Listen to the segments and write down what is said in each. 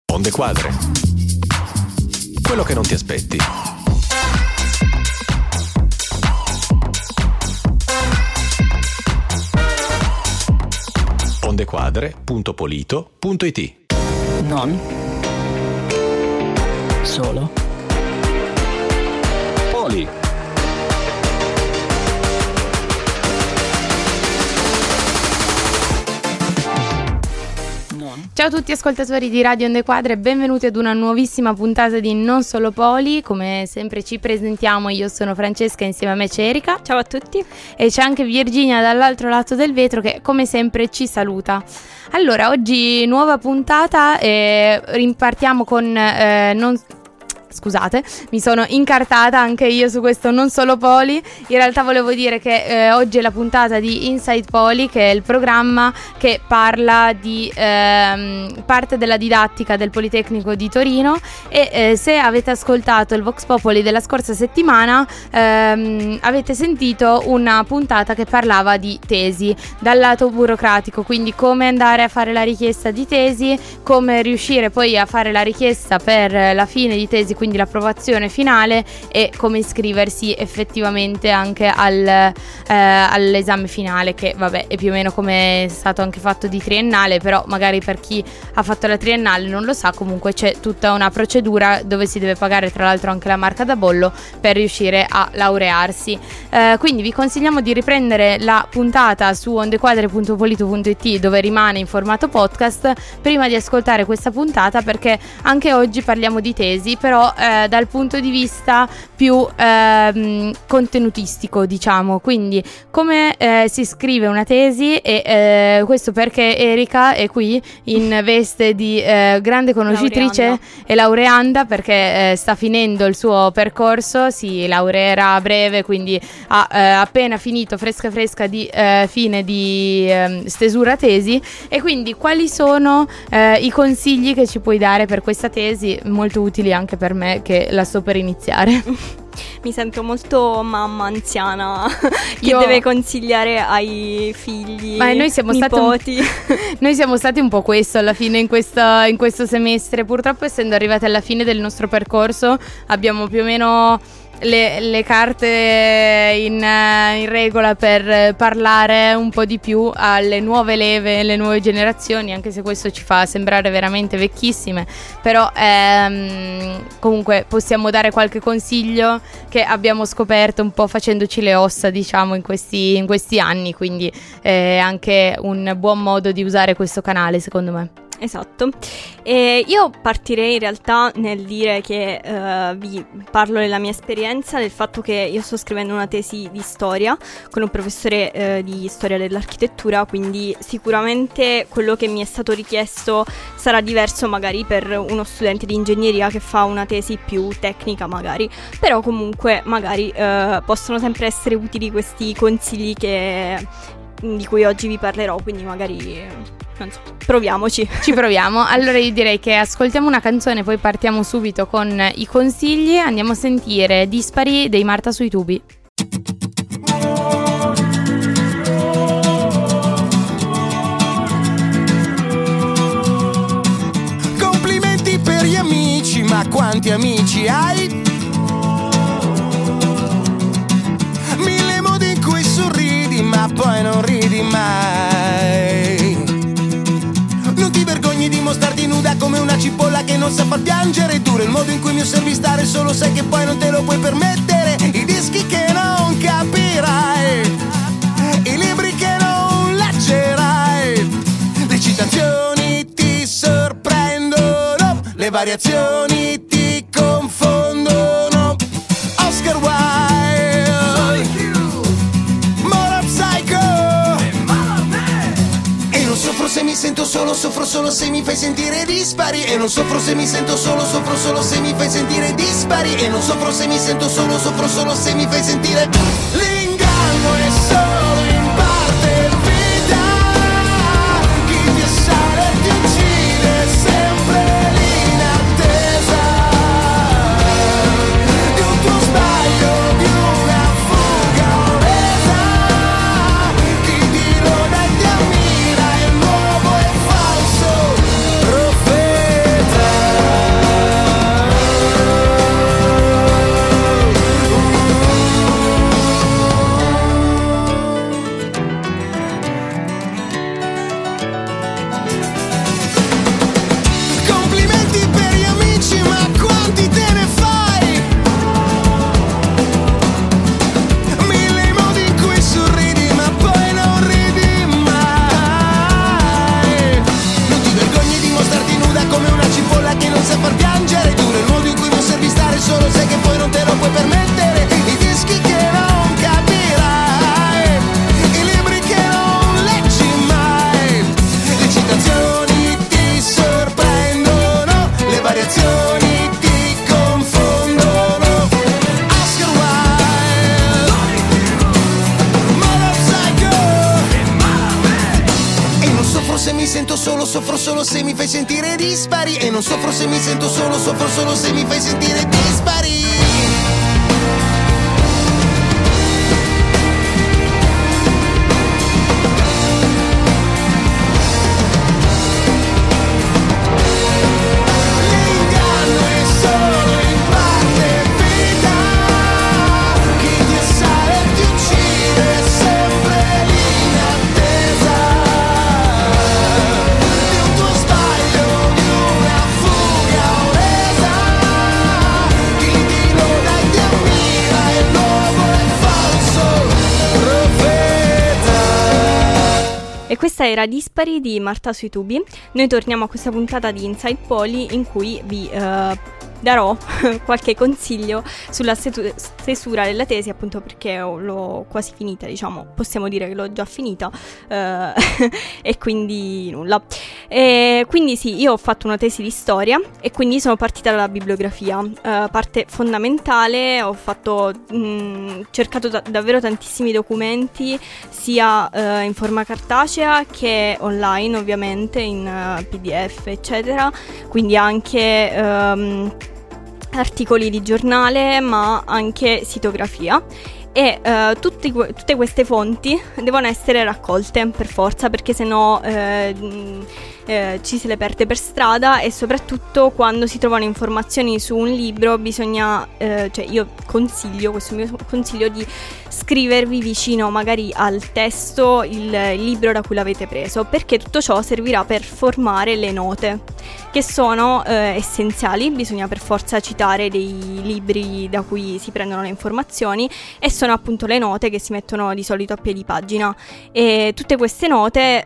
Onde Quadre. Quello che non ti aspetti. ondequadre.polito.it. Non solo Poli. Ciao a tutti ascoltatori di Radio Onde Quadre e benvenuti ad una nuovissima puntata di Non Solo Poli. Come sempre ci presentiamo, io sono Francesca, insieme a me c'è Erika. Ciao a tutti. E c'è anche Virginia dall'altro lato del vetro che come sempre ci saluta. Allora, oggi nuova puntata e ripartiamo con Scusate, mi sono incartata anche io su questo Non Solo Poli. In realtà volevo dire che oggi è la puntata di Inside Poli, che è il programma che parla di parte della didattica del Politecnico di Torino. E se avete ascoltato il Vox Popoli della scorsa settimana avete sentito una puntata che parlava di tesi dal lato burocratico, quindi come andare a fare la richiesta di tesi, come riuscire poi a fare la richiesta per la fine di tesi, quindi l'approvazione finale, e come iscriversi effettivamente anche all'esame finale, che vabbè è più o meno come è stato anche fatto di triennale, però magari per chi ha fatto la triennale non lo sa. Comunque c'è tutta una procedura dove si deve pagare tra l'altro anche la marca da bollo per riuscire a laurearsi, quindi vi consigliamo di riprendere la puntata su ondequadre.polito.it, dove rimane in formato podcast, prima di ascoltare questa puntata, perché anche oggi parliamo di tesi, però dal punto di vista più contenutistico, diciamo. Quindi come si scrive una tesi, e questo perché Erika è qui in veste di grande conoscitrice e laureanda, perché sta finendo il suo percorso, si laureerà a breve, quindi ha appena finito fresca di fine di stesura tesi. E quindi quali sono i consigli che ci puoi dare per questa tesi, molto utili anche per me che la sto per iniziare? Mi sento molto mamma anziana che deve consigliare ai figli, ma noi siamo nipoti. Noi siamo stati un po' questo alla fine in questo semestre. Purtroppo, essendo arrivati alla fine del nostro percorso, abbiamo più o meno le carte in regola per parlare un po' di più alle nuove leve, alle nuove generazioni, anche se questo ci fa sembrare veramente vecchissime. Però comunque possiamo dare qualche consiglio che abbiamo scoperto un po' facendoci le ossa, diciamo, in questi anni. Quindi è anche un buon modo di usare questo canale, secondo me. Esatto. E io partirei in realtà nel dire che vi parlo della mia esperienza, del fatto che io sto scrivendo una tesi di storia con un professore di storia dell'architettura, quindi sicuramente quello che mi è stato richiesto sarà diverso magari per uno studente di ingegneria che fa una tesi più tecnica magari, però comunque magari possono sempre essere utili questi consigli di cui oggi vi parlerò, quindi magari non so, proviamoci. Ci proviamo. Allora io direi che ascoltiamo una canzone, poi partiamo subito con i consigli. Andiamo a sentire Dispari dei Marta sui tubi. Complimenti per gli amici, ma quanti amici hai? Mille modi in cui sorridi, ma poi non ridi mai. Non ti vergogni di mostrarti nuda come una cipolla che non sa far piangere. Duro il modo in cui mi osservi stare, solo sai che poi non te lo puoi permettere. I dischi che non capirai, i libri che non leggerai. Le citazioni ti sorprendono, le variazioni ti confondono. Oscar Wilde, Moral Psycho. E non soffro se mi sento solo, soffro solo se mi fai sentire dispari. E non soffro se mi sento solo, soffro solo se mi fai sentire dispari. E non soffro se mi sento solo, soffro solo se mi fai sentire. L'inganno è solo in parte vita. Chi ti assale ti uccide, sempre l'inattesa di un tuo sbaglio, di una fuga resa. Chi ti roda e ti ammira, è nuovo e falso profeta. solo, soffro solo se mi fai sentire dispari. E non soffro se mi sento solo, soffro solo se mi fai sentire dispari. E questa era Dispari di Marta sui tubi. Noi torniamo a questa puntata di Inside Poly in cui vi darò qualche consiglio sulla stesura della tesi, appunto perché l'ho quasi finita, diciamo, possiamo dire che l'ho già finita, e quindi nulla. Quindi sì, io ho fatto una tesi di storia e quindi sono partita dalla bibliografia, parte fondamentale. Ho fatto cercato davvero tantissimi documenti, sia in forma cartacea che online, ovviamente in PDF eccetera, quindi anche articoli di giornale, ma anche sitografia. E tutte queste fonti devono essere raccolte per forza, perché sennò ci se le perde per strada. E soprattutto quando si trovano informazioni su un libro bisogna, cioè io consiglio, questo è il mio consiglio, di scrivervi vicino magari al testo il libro da cui l'avete preso, perché tutto ciò servirà per formare le note, che sono essenziali. Bisogna per forza citare dei libri da cui si prendono le informazioni, e sono appunto le note che si mettono di solito a piedi pagina. E tutte queste note,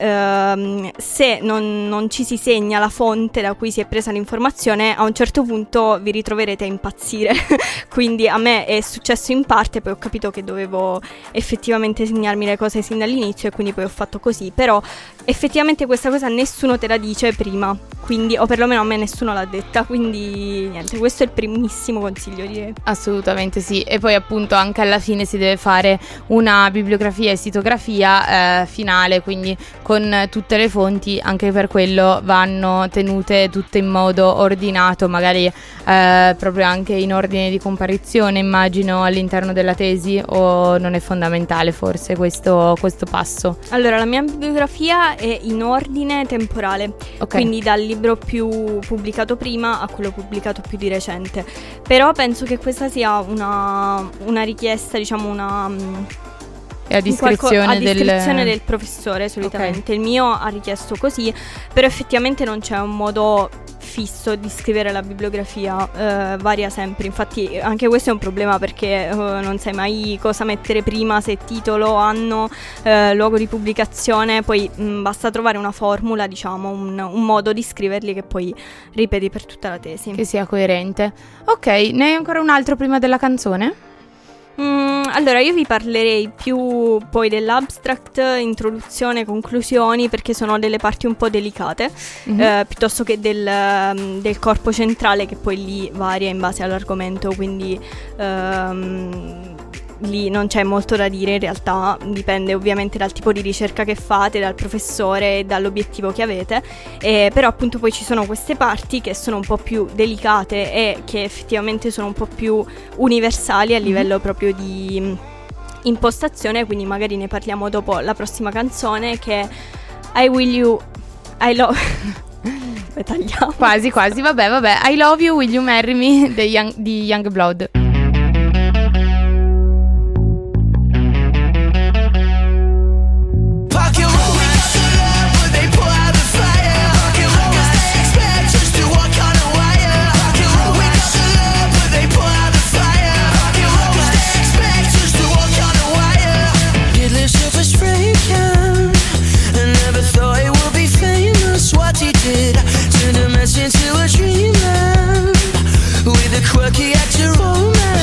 se non ci si segna la fonte da cui si è presa l'informazione, a un certo punto vi ritroverete a impazzire. Quindi a me è successo in parte, poi ho capito che dovevo effettivamente segnarmi le cose sin dall'inizio e quindi poi ho fatto così. Però effettivamente questa cosa nessuno te la dice prima, quindi, o perlomeno a me nessuno l'ha detta, quindi niente, questo è il primissimo consiglio, direi. Assolutamente sì. E poi appunto anche alla fine si deve fare una bibliografia e sitografia finale, quindi con tutte le fonti. Anche per quello vanno tenute tutte in modo ordinato, magari proprio anche in ordine di comparizione, immagino, all'interno della tesi. O non è fondamentale forse questo passo? Allora, la mia bibliografia è in ordine temporale, okay. Quindi dal libro più pubblicato prima a quello pubblicato più di recente. Però penso che questa sia una richiesta, diciamo è a discrezione del professore solitamente. Okay. Il mio ha richiesto così, però effettivamente non c'è un modo fisso di scrivere la bibliografia, varia sempre. Infatti anche questo è un problema, perché non sai mai cosa mettere prima, se titolo, anno, luogo di pubblicazione. Poi basta trovare una formula, diciamo, un modo di scriverli che poi ripeti per tutta la tesi, che sia coerente. Ok, ne hai ancora un altro prima della canzone? Allora, io vi parlerei più poi dell'abstract, introduzione, conclusioni, perché sono delle parti un po' delicate, piuttosto che del corpo centrale, che poi lì varia in base all'argomento, quindi lì non c'è molto da dire in realtà. Dipende ovviamente dal tipo di ricerca che fate, dal professore e dall'obiettivo che avete, però appunto poi ci sono queste parti che sono un po' più delicate e che effettivamente sono un po' più universali a livello proprio di impostazione, quindi magari ne parliamo dopo la prossima canzone, che è I Love tagliamo quasi vabbè I Love You, Will You Marry Me di Youngblood. Into a dreamland with a quirky actor romance.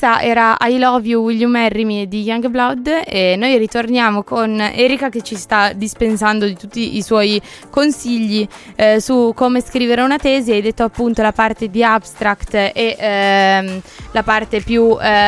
questa era I Love You, Will You Marry Me di Youngblood, e noi ritorniamo con Erika che ci sta dispensando di tutti i suoi consigli su come scrivere una tesi. Hai detto appunto la parte di abstract e la parte più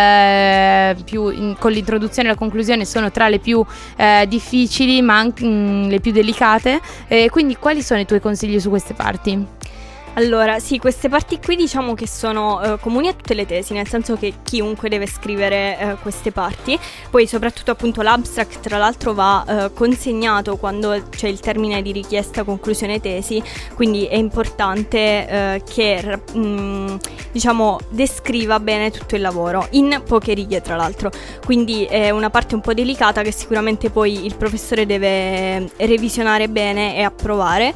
con l'introduzione e la conclusione sono tra le più difficili ma anche le più delicate, quindi quali sono i tuoi consigli su queste parti? Allora, sì, queste parti qui diciamo che sono comuni a tutte le tesi, nel senso che chiunque deve scrivere queste parti. Poi soprattutto appunto l'abstract tra l'altro va consegnato quando c'è il termine di richiesta conclusione tesi, quindi è importante che diciamo descriva bene tutto il lavoro in poche righe tra l'altro, quindi è una parte un po' delicata che sicuramente poi il professore deve revisionare bene e approvare.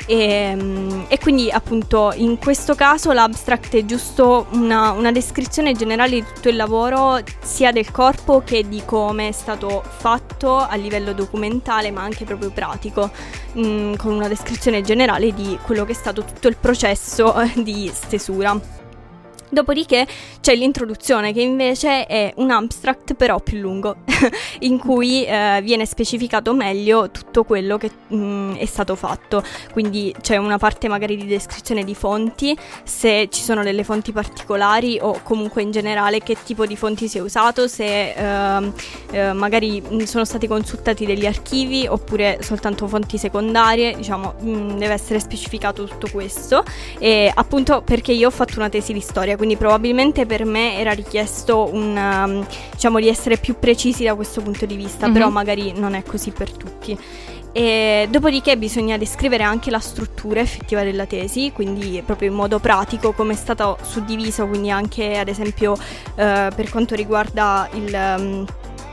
E quindi appunto in questo caso l'abstract è giusto una descrizione generale di tutto il lavoro, sia del corpo che di come è stato fatto a livello documentale ma anche proprio pratico, con una descrizione generale di quello che è stato tutto il processo di stesura. Dopodiché c'è l'introduzione, che invece è un abstract però più lungo in cui viene specificato meglio tutto quello che è stato fatto. Quindi c'è una parte magari di descrizione di fonti, se ci sono delle fonti particolari o comunque in generale che tipo di fonti si è usato, se magari sono stati consultati degli archivi oppure soltanto fonti secondarie, diciamo deve essere specificato tutto questo. E appunto perché io ho fatto una tesi di storia, quindi probabilmente per me era richiesto diciamo di essere più precisi da questo punto di vista, però magari non è così per tutti. E dopodiché bisogna descrivere anche la struttura effettiva della tesi, quindi proprio in modo pratico come è stato suddiviso, quindi anche ad esempio per quanto riguarda il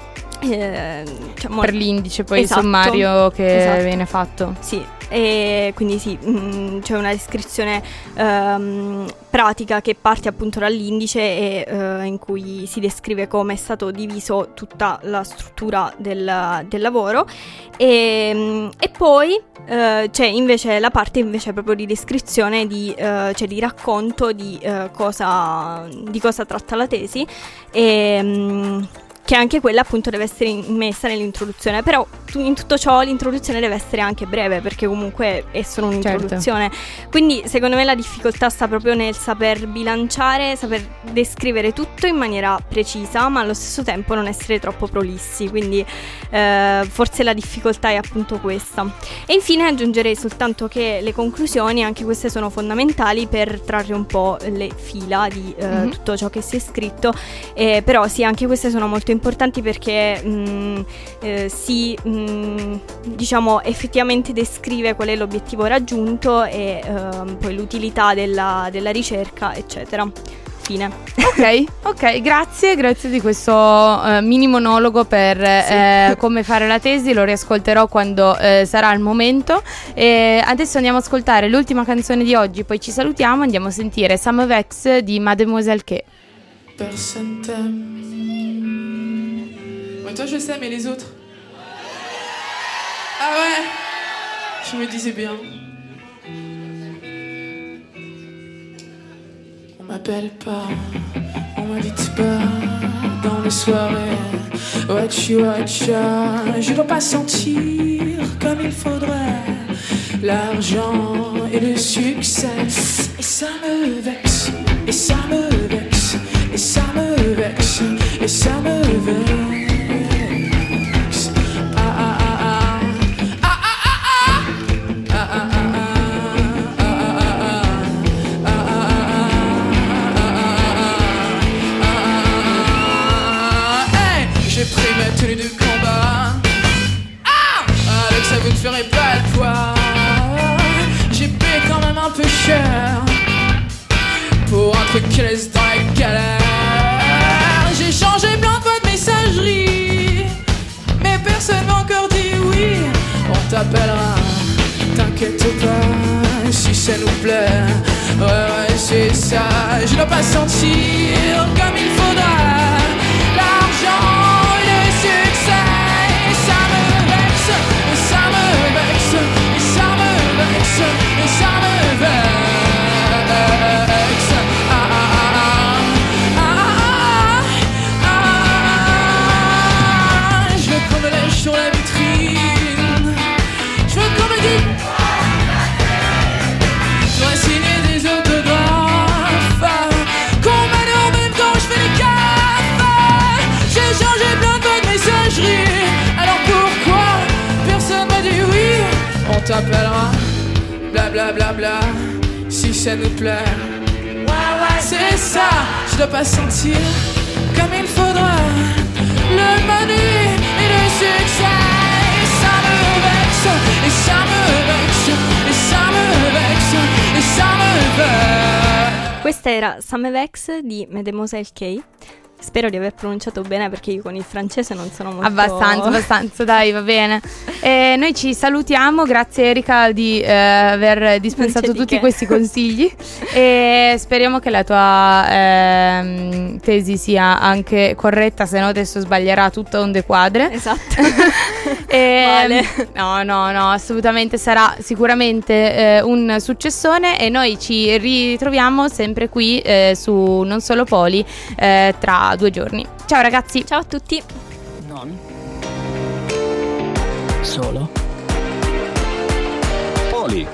diciamo, per l'indice poi esatto, il sommario che esatto. viene fatto. Sì, e quindi sì, c'è una descrizione pratica che parte appunto dall'indice e in cui si descrive come è stato diviso tutta la struttura del lavoro, e poi c'è invece la parte invece proprio di descrizione cioè di racconto di cosa tratta la tesi, che anche quella appunto deve essere immessa nell'introduzione. Però in tutto ciò l'introduzione deve essere anche breve, perché comunque è solo un'introduzione. Certo. Quindi secondo me la difficoltà sta proprio nel saper bilanciare, saper descrivere tutto in maniera precisa ma allo stesso tempo non essere troppo prolissi, quindi forse la difficoltà è appunto questa. E infine aggiungerei soltanto che le conclusioni, anche queste sono fondamentali per trarre un po' le fila di tutto ciò che si è scritto, però sì, anche queste sono molto importanti perché diciamo effettivamente descrive qual è l'obiettivo raggiunto e poi l'utilità della ricerca, eccetera. Fine. Ok, grazie di questo mini monologo per come fare la tesi. Lo riascolterò quando sarà il momento. Adesso andiamo ad ascoltare l'ultima canzone di oggi, poi ci salutiamo, andiamo a sentire Summer Vex di Mademoiselle K. Personne t'aime. Ouais, toi je sais, mais les autres. Ah ouais, je me disais bien. On m'appelle pas, on m'invite pas dans les soirées. Watcha, je dois pas sentir comme il faudrait l'argent et le succès. Et ça me vexe, et ça me vexe, et ça me vexe, et ça me vexe. Tenue de combat, avec ça vous ne ferez pas le poids. J'ai payé quand même un peu cher pour un truc qui laisse dans la galère. J'ai changé plein de fois de messagerie, mais personne m'a encore dit oui. On t'appellera, t'inquiète pas, si ça nous plaît. Ouais, c'est ça. Je dois pas sentir comme il faudra l'argent. Et ça me vexe, et ça me vexe, et ça me vexe, et ça me vexe. t'appellera, bla bla bla bla, si ça nous plaît. C'est ça, je dois pas sentir comme il faudra le menu et le succès. Et ça me vexe, et ça me vexe, et ça me vexe, et ça me vexe. Questa era Samevex di Mademoiselle K. Spero di aver pronunciato bene perché io con il francese non sono molto... Abbastanza, dai, va bene. Noi ci salutiamo, grazie Erika di aver dispensato tutti questi consigli e speriamo che la tua tesi sia anche corretta, se no adesso sbaglierà tutto onde quadre. Esatto. Vale. No, assolutamente sarà sicuramente un successone e noi ci ritroviamo sempre qui su Non Solo Poli tra 2 giorni. Ciao ragazzi. Ciao a tutti. Non solo Poli.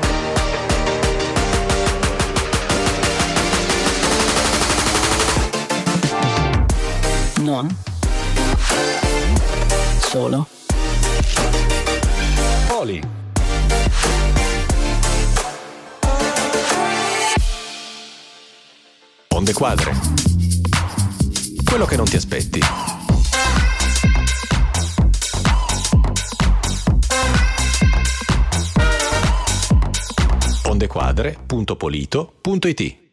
Non solo Poli. Onde Quadre. Quello che non ti aspetti. ondequadre.polito.it